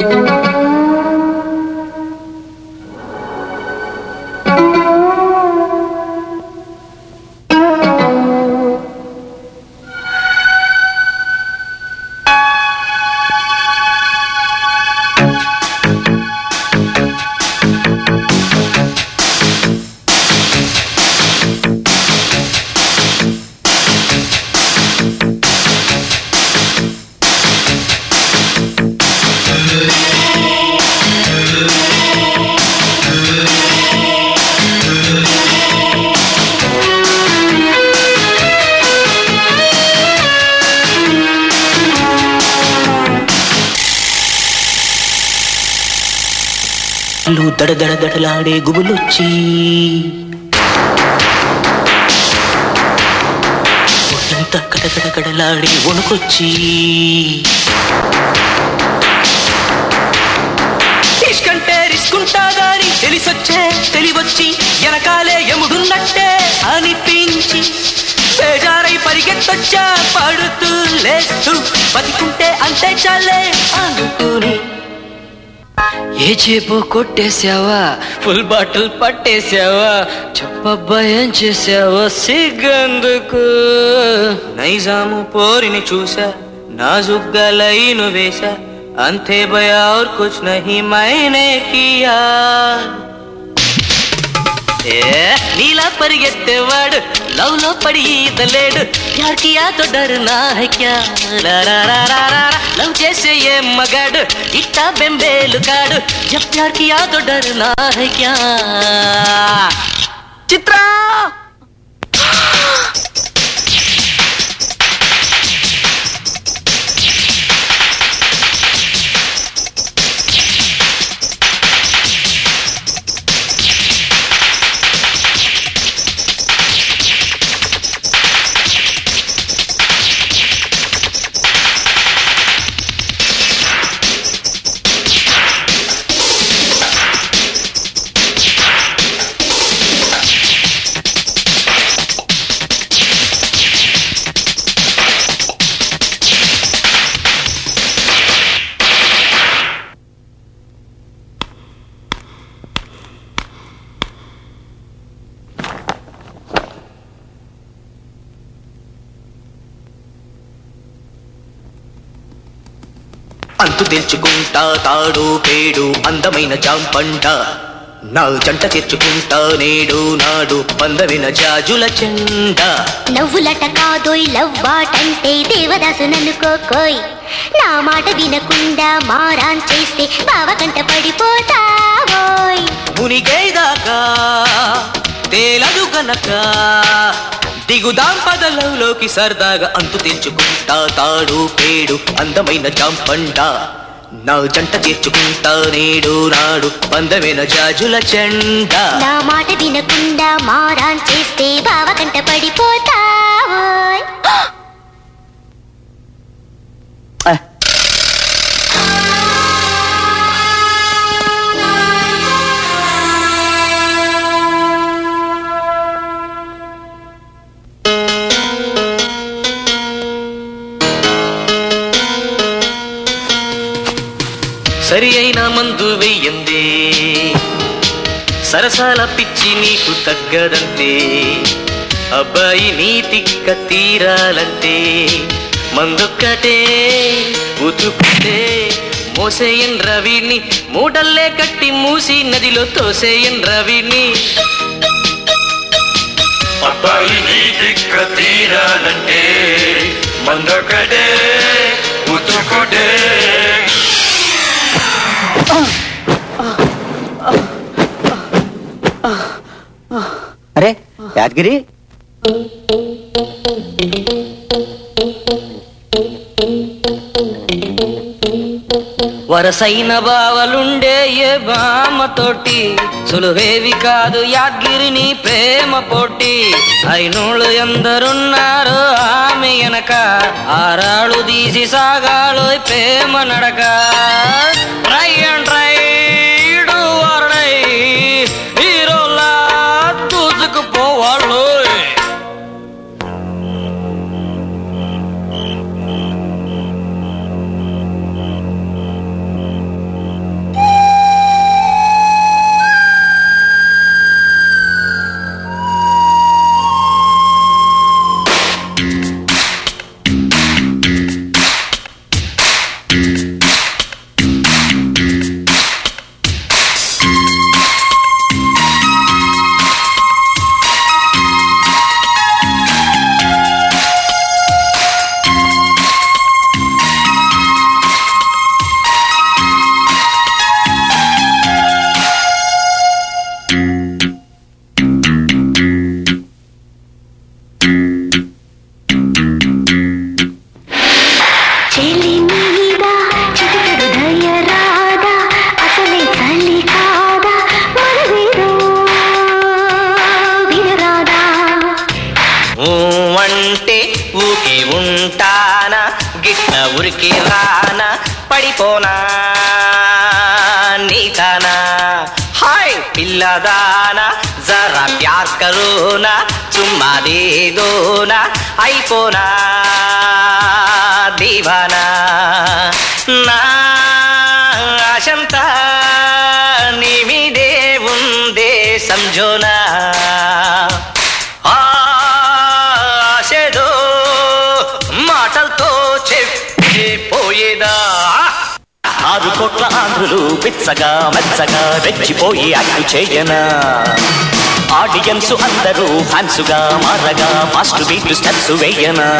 దడదడదడలాడే గుబులొచ్చి ఒళ్ళంతా కడగడగడలాడే వణుకొచ్చి ఇష్కంటే రిస్కుంటా గాని తెలిసొచ్చే తెలివొచ్చి వెనకాలే ఎముడున్నట్టే అనిపించి బేజారై పరిగెత్తొచ్చా పడుతూ లేస్తూ బతికుంటే అంతే చాలే అనుకుని ఏ చేపో కొట్టేశావా ఫుల్ బాటిల్ పట్టేశావా చెప్పబ్బా ఏం చేసావా సిగ్గందుకు నైజాము పోరిని చూసా నాజుగ్గా లైను వేసా అంతే భయా और कुछ नहीं मैंने किया నీలా పరిగెత్తేవాడు లవ్ లో పడి ఈదలేడు ప్యార్ కియా తో డర్నా హై క్యా లవ్ చేసే ఏ మగాడు ఇట్టా బెంబేలు కాడు జబ్ ప్యార్ కియా తో డర్నా హై క్యా చిత్రా అంతు తెచ్చుకుంటా తాడు పేడు అందమైన జాంపంట నా జంట తెచ్చుకుంటా నేడు నాడు పందవిన జాజుల చెండ నవ్వులట కాదోయ్ లవ్వాటంటే దేవదాసు నన్నుకోకోయ్ నా మాట వినకుండా మారాన్ చేస్తే బావకంట పడిపోతావోయ్ మునిగేదాకా తేలదు గనక దిగుదాం పదలలోకి సరదాగా అంతు తెచ్చుకుంటా తాడు పేడు అందమైన జాంపంట నా జంట చేర్చుకుంటా నేడు నాడు పందమైన జాజుల చెండ నా మాట వినకుండా మారాన్ చేస్తే బావకంట పడిపోతావోయ్ సరి అయిన మందు వెయ్యందే సరసాల పిచ్చి నీకు తగ్గదంటే అబ్బాయి నీ తిక్క తీరాలంటే మందొక్కటే ఉతుకుంటే మోసేయన్ రవిని మూటల్లే కట్టి మూసి నదిలో తోసేయన్ రవిని అబ్బాయి నీ తిక్క తీరాలంటే మందొక్కటే ఉతుకుంటే అరే యాదగిరి వరసైన బావలుండే ఏ బామ్మతోటి సులువేవి కాదు యాద్గిరిని ప్రేమ పోటీ అయినోళ్ళు ఎందరున్నారు ఆమె వెనక ఆరాళ్ళు తీసి సాగాలో ప్రేమ నడక try and try do or die హీరోలా దూసుకుపోవాళ్ళు గిట్ట ఉరికి రానా పడిపోనా నీకానా హాయ్ పిల్లదానా జరా ప్యార్ కరోనా చుమ్మా దే దోనా అయిపోనా దీవానా నా ఆశంతా నీ మీదే ఉందే సంజోనా ఆశేదో మాటలతో చెప్పిపోయేదా 6 కోట్ల ఆంధ్రులు పిచ్చగా మెచ్చగా రెచ్చిపోయి అడ్డు చేయనా ఆడియన్స్ అందరూ ఫ్యాన్సుగా మారగా ఫాస్ట్ బీట్లు స్టెప్స్ వేయనా